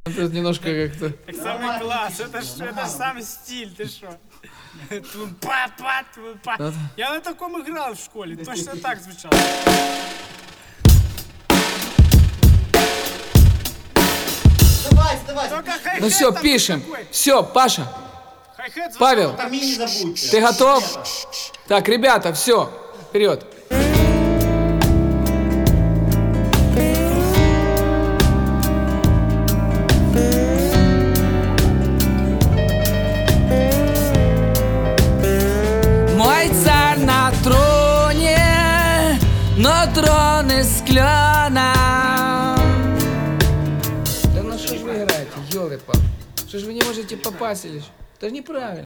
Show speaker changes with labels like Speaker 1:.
Speaker 1: Тут немножко как-то...
Speaker 2: Так самый класс, это ж сам стиль, ты шо? Тун-па-па. Я на таком играл в школе, точно так звучало.
Speaker 3: Давай.
Speaker 2: Только хай-хет
Speaker 1: Ну все,
Speaker 2: там
Speaker 1: пишем.
Speaker 2: такой.
Speaker 1: Все, Паша,
Speaker 2: Хай-хет звучал.
Speaker 1: Павел,
Speaker 3: Камин не забудьте.
Speaker 1: ты готов? Так, ребята, все, вперед. Мой царь на троне, но трон из клена. Да ну что ж вы играете, ёлы-пал? Что ж вы не можете попасть или что? Это же неправильно.